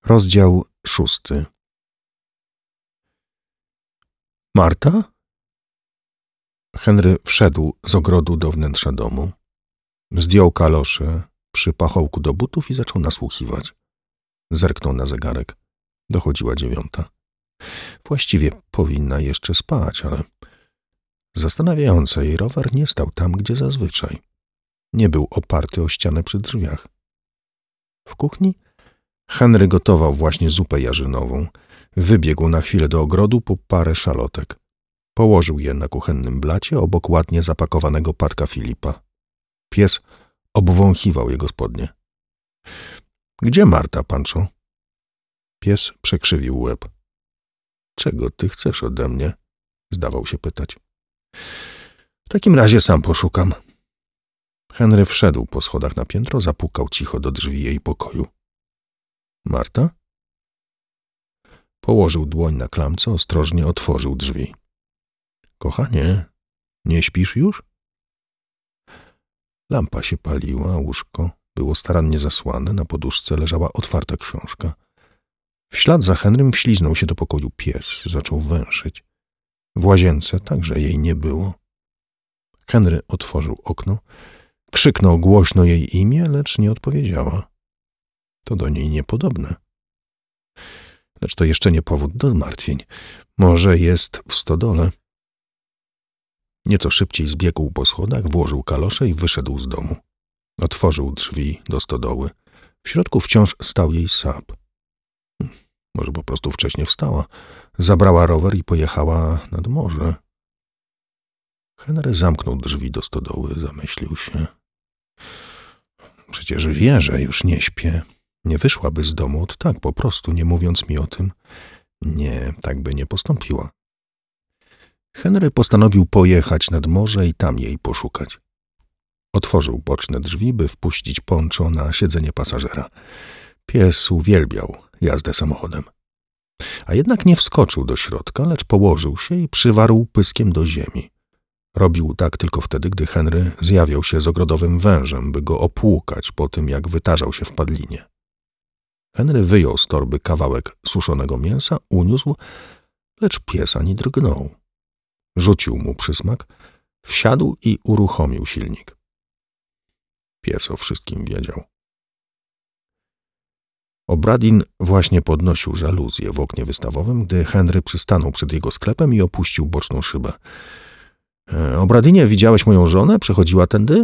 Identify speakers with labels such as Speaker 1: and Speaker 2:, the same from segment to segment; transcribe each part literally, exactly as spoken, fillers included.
Speaker 1: Rozdział szósty. Marta? Henry wszedł z ogrodu do wnętrza domu. Zdjął kalosze przy pachołku do butów i zaczął nasłuchiwać. Zerknął na zegarek. Dochodziła dziewiąta. Właściwie powinna jeszcze spać, ale zastanawiające, jej rower nie stał tam, gdzie zazwyczaj. Nie był oparty o ścianę przy drzwiach. W kuchni Henry gotował właśnie zupę jarzynową. Wybiegł na chwilę do ogrodu po parę szalotek. Położył je na kuchennym blacie obok ładnie zapakowanego patka Filipa. Pies obwąchiwał jego spodnie. — Gdzie Marta, Pancho? Pies przekrzywił łeb. — Czego ty chcesz ode mnie? — zdawał się pytać. — W takim razie sam poszukam. Henry wszedł po schodach na piętro, zapukał cicho do drzwi jej pokoju. — Marta? Położył dłoń na klamce, ostrożnie otworzył drzwi. — Kochanie, nie śpisz już? Lampa się paliła, łóżko było starannie zasłane, na poduszce leżała otwarta książka. W ślad za Henrym wśliznął się do pokoju pies, zaczął węszyć. W łazience także jej nie było. Henry otworzył okno, krzyknął głośno jej imię, lecz nie odpowiedziała. To do niej niepodobne. Lecz to jeszcze nie powód do zmartwień. Może jest w stodole. Nieco szybciej zbiegł po schodach, włożył kalosze i wyszedł z domu. Otworzył drzwi do stodoły. W środku wciąż stał jej Sap. Może po prostu wcześnie wstała. Zabrała rower i pojechała nad morze. Henry zamknął drzwi do stodoły, zamyślił się. Przecież wie, że już nie śpię. Nie wyszłaby z domu od tak, po prostu, nie mówiąc mi o tym. Nie, tak by nie postąpiła. Henry postanowił pojechać nad morze i tam jej poszukać. Otworzył boczne drzwi, by wpuścić Poncho na siedzenie pasażera. Pies uwielbiał jazdę samochodem. A jednak nie wskoczył do środka, lecz położył się i przywarł pyskiem do ziemi. Robił tak tylko wtedy, gdy Henry zjawiał się z ogrodowym wężem, by go opłukać po tym, jak wytarzał się w padlinie. Henry wyjął z torby kawałek suszonego mięsa, uniósł, lecz pies ani drgnął. Rzucił mu przysmak, wsiadł i uruchomił silnik. Pies o wszystkim wiedział. Obradin właśnie podnosił żaluzję w oknie wystawowym, gdy Henry przystanął przed jego sklepem i opuścił boczną szybę. E, — Obradinie, widziałeś moją żonę? Przechodziła tędy?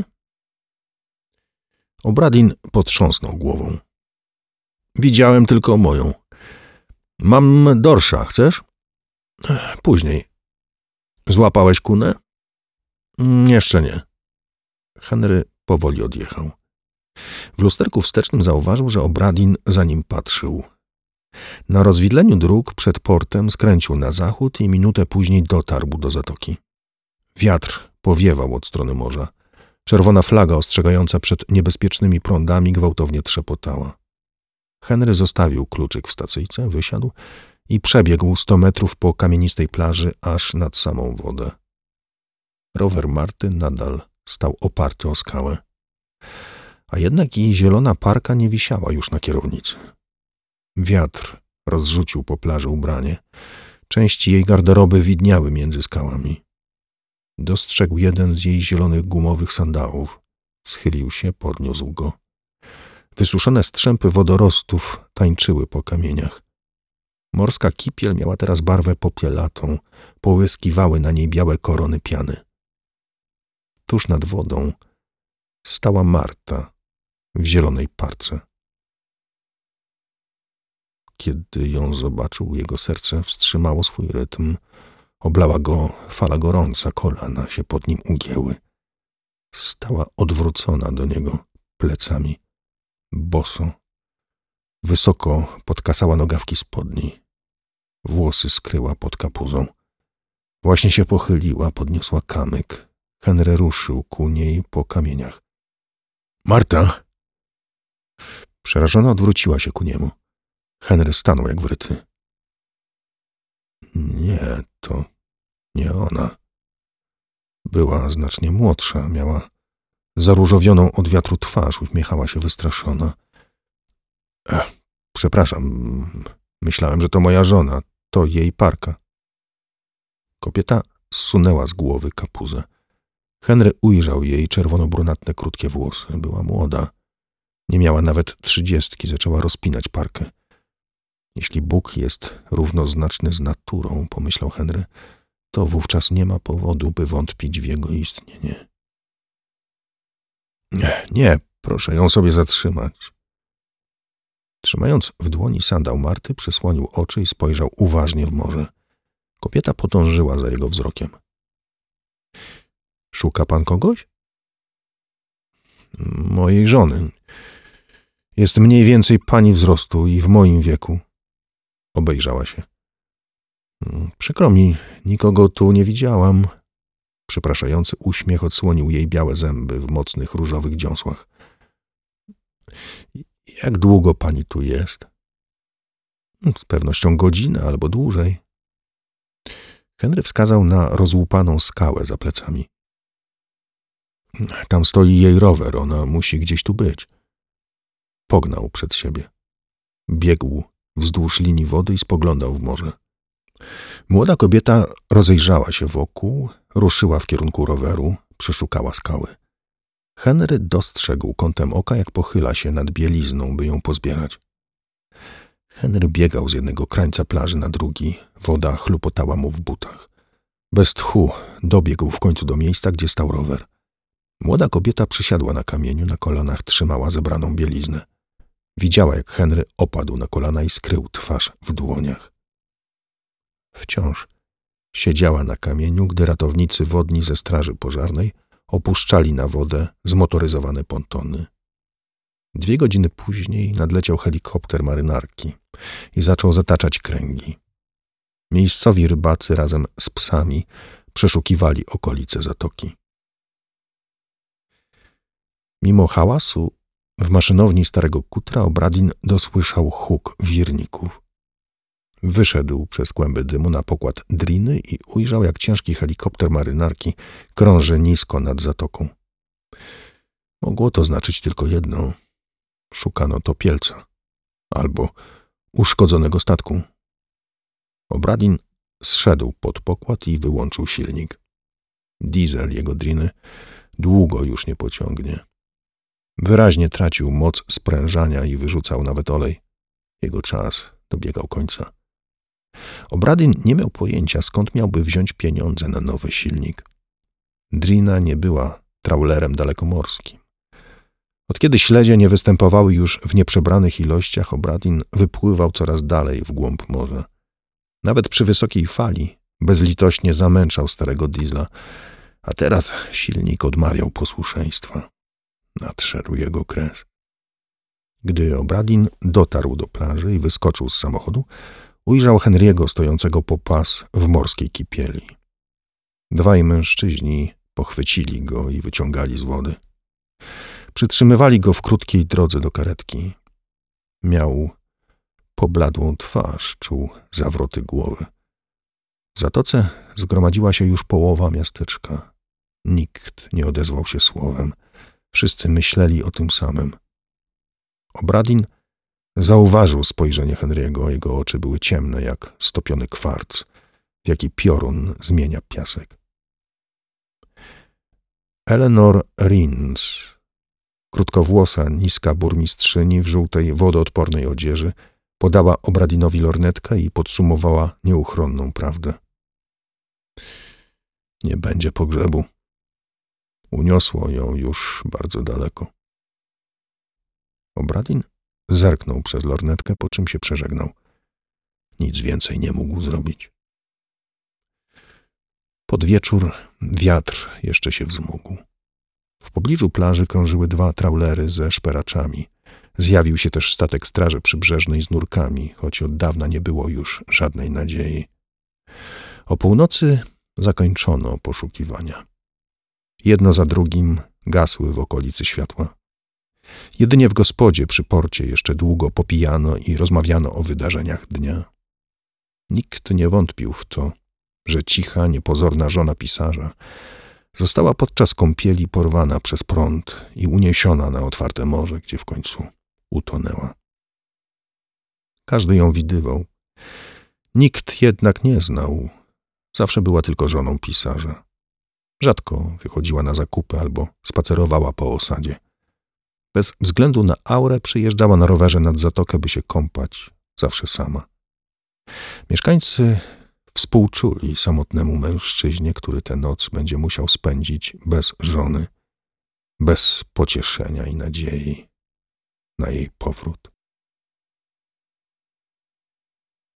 Speaker 1: Obradin potrząsnął głową. — Widziałem tylko moją. Mam dorsza, chcesz? E, później. Złapałeś kunę? Mm, jeszcze nie. Henry powoli odjechał. W lusterku wstecznym zauważył, że Obradin za nim patrzył. Na rozwidleniu dróg przed portem skręcił na zachód i minutę później dotarł do zatoki. Wiatr powiewał od strony morza. Czerwona flaga ostrzegająca przed niebezpiecznymi prądami gwałtownie trzepotała. Henry zostawił kluczyk w stacyjce, wysiadł i przebiegł sto metrów po kamienistej plaży aż nad samą wodę. Rower Marty nadal stał oparty o skałę. A jednak jej zielona parka nie wisiała już na kierownicy. Wiatr rozrzucił po plaży ubranie. Części jej garderoby widniały między skałami. Dostrzegł jeden z jej zielonych gumowych sandałów. Schylił się, podniósł go. Wysuszone strzępy wodorostów tańczyły po kamieniach. Morska kipiel miała teraz barwę popielatą. Połyskiwały na niej białe korony piany. Tuż nad wodą stała Marta w zielonej parce. Kiedy ją zobaczył, jego serce wstrzymało swój rytm. Oblała go fala gorąca, kolana się pod nim ugięły. Stała odwrócona do niego plecami, boso. Wysoko podkasała nogawki spodni. Włosy skryła pod kapuzą. Właśnie się pochyliła, podniosła kamyk. Henry ruszył ku niej po kamieniach. — Marta! Przerażona odwróciła się ku niemu. Henry stanął jak wryty. Nie, to nie ona. Była znacznie młodsza, miała zaróżowioną od wiatru twarz, uśmiechała się wystraszona. Przepraszam, myślałem, że to moja żona. To jej parka. Kobieta zsunęła z głowy kapuzę. Henry ujrzał jej czerwono-brunatne, krótkie włosy. Była młoda. Nie miała nawet trzydziestki, zaczęła rozpinać parkę. Jeśli Bóg jest równoznaczny z naturą, pomyślał Henry, to wówczas nie ma powodu, by wątpić w jego istnienie. Nie, nie, proszę ją sobie zatrzymać. Trzymając w dłoni sandał Marty, przysłonił oczy i spojrzał uważnie w morze. Kobieta podążyła za jego wzrokiem. Szuka pan kogoś? Mojej żony. Jest mniej więcej pani wzrostu i w moim wieku. Obejrzała się. Przykro mi, nikogo tu nie widziałam. Przepraszający uśmiech odsłonił jej białe zęby w mocnych różowych dziąsłach. Jak długo pani tu jest? Z pewnością godzinę albo dłużej. Henry wskazał na rozłupaną skałę za plecami. Tam stoi jej rower, ona musi gdzieś tu być. Pognał przed siebie. Biegł wzdłuż linii wody i spoglądał w morze. Młoda kobieta rozejrzała się wokół, ruszyła w kierunku roweru, przeszukała skały. Henry dostrzegł kątem oka, jak pochyla się nad bielizną, by ją pozbierać. Henry biegał z jednego krańca plaży na drugi, woda chlupotała mu w butach. Bez tchu dobiegł w końcu do miejsca, gdzie stał rower. Młoda kobieta przysiadła na kamieniu, na kolanach trzymała zebraną bieliznę. Widziała, jak Henry opadł na kolana i skrył twarz w dłoniach. Wciąż siedziała na kamieniu, gdy ratownicy wodni ze straży pożarnej opuszczali na wodę zmotoryzowane pontony. Dwie godziny później nadleciał helikopter marynarki i zaczął zataczać kręgi. Miejscowi rybacy razem z psami przeszukiwali okolice zatoki. Mimo hałasu w maszynowni starego kutra O'Bradin dosłyszał huk wirników. Wyszedł przez kłęby dymu na pokład driny i ujrzał, jak ciężki helikopter marynarki krąży nisko nad zatoką. Mogło to znaczyć tylko jedno. Szukano topielca albo uszkodzonego statku. O'Bradin zszedł pod pokład i wyłączył silnik. Diesel jego driny długo już nie pociągnie. Wyraźnie tracił moc sprężania i wyrzucał nawet olej. Jego czas dobiegał końca. O'Bradin nie miał pojęcia, skąd miałby wziąć pieniądze na nowy silnik. Drina nie była trawlerem dalekomorskim. Od kiedy śledzie nie występowały już w nieprzebranych ilościach, O'Bradin wypływał coraz dalej w głąb morza. Nawet przy wysokiej fali bezlitośnie zamęczał starego diesla, a teraz silnik odmawiał posłuszeństwa. Nadszedł jego kres. Gdy O'Bradin dotarł do plaży i wyskoczył z samochodu, ujrzał Henry'ego stojącego po pas w morskiej kipieli. Dwaj mężczyźni pochwycili go i wyciągali z wody. Przytrzymywali go w krótkiej drodze do karetki. Miał pobladłą twarz, czuł zawroty głowy. W zatoce zgromadziła się już połowa miasteczka. Nikt nie odezwał się słowem. Wszyscy myśleli o tym samym. O'Bradin zauważył spojrzenie Henry'ego. Jego oczy były ciemne jak stopiony kwarc, w jaki piorun zmienia piasek. Eleanor Rins, krótkowłosa, niska burmistrzyni w żółtej, wodoodpornej odzieży, podała O'Bradinowi lornetkę i podsumowała nieuchronną prawdę. Nie będzie pogrzebu. Uniosło ją już bardzo daleko. O'Bradin zerknął przez lornetkę, po czym się przeżegnał. Nic więcej nie mógł zrobić. Pod wieczór wiatr jeszcze się wzmógł. W pobliżu plaży krążyły dwa trawlery ze szperaczami. Zjawił się też statek straży przybrzeżnej z nurkami, choć od dawna nie było już żadnej nadziei. O północy zakończono poszukiwania. Jedno za drugim gasły w okolicy światła. Jedynie w gospodzie przy porcie jeszcze długo popijano i rozmawiano o wydarzeniach dnia. Nikt nie wątpił w to, że cicha, niepozorna żona pisarza została podczas kąpieli porwana przez prąd i uniesiona na otwarte morze, gdzie w końcu utonęła. Każdy ją widywał. Nikt jednak nie znał. Zawsze była tylko żoną pisarza. Rzadko wychodziła na zakupy albo spacerowała po osadzie. Bez względu na aurę przyjeżdżała na rowerze nad zatokę, by się kąpać, zawsze sama. Mieszkańcy współczuli samotnemu mężczyźnie, który tę noc będzie musiał spędzić bez żony, bez pocieszenia i nadziei na jej powrót.